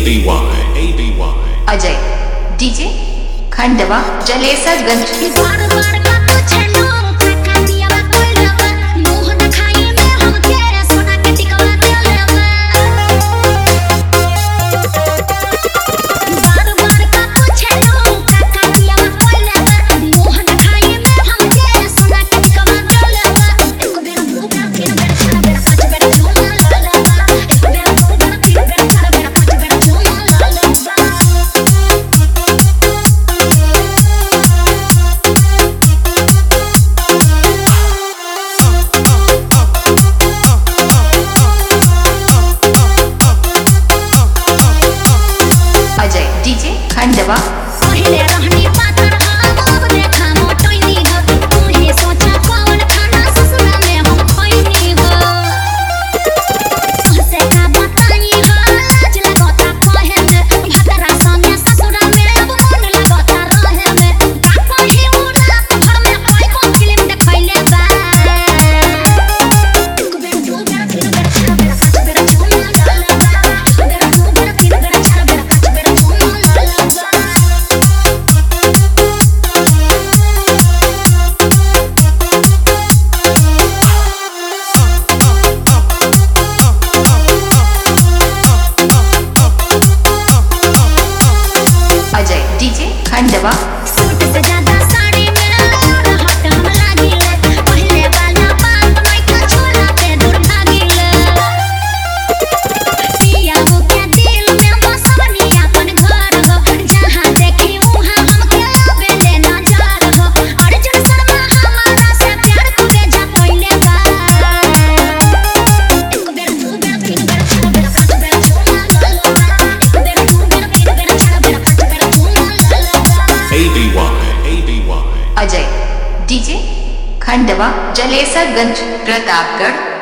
Ajay DJ Khandwa Jalesarganj. Ajay DJ Khandwa. पहले रहनी पाथर अब देखा मोटोइनी हो, तुहे सोचा कौन खाना ससुरा में हम खोइनी हो। तुहसे का बताई हो लाज लगता कहे में, भतरा संगे ससुरा में अब मन लगता रहे में। का कही उ रात भर में कोई को फिल्म देखैले बा। एक बेर दू बेर तीन बेर चार बेर पांच बेर चुमा लाला बा। बेर दू बेर तीन बेर चार बेर पांच बेर चुमा लाला बा। अजय डीजे खंडवा। सूट से ज्यादा साड़ी में रहत हम लागिले, पहले वाला बात नइखा छोला पे दूर भागिले। पियाऊ के दिल में बसवनी अपन घर हो, जहाँ देखी उहाँ हमके आवेले नजर हो। अर्जुन शर्मा हमारा से प्यार खूबे जतइले बा। एक बेर दू बेर तीन बेर चार बेर पांच बेर चुमा लाला बा। एक बेर दू बेर तीन बेर चार बेर पांच बेर चुमा लाला बा। अजय डीजे खंडवा जलेसरगंज प्रतापगढ़।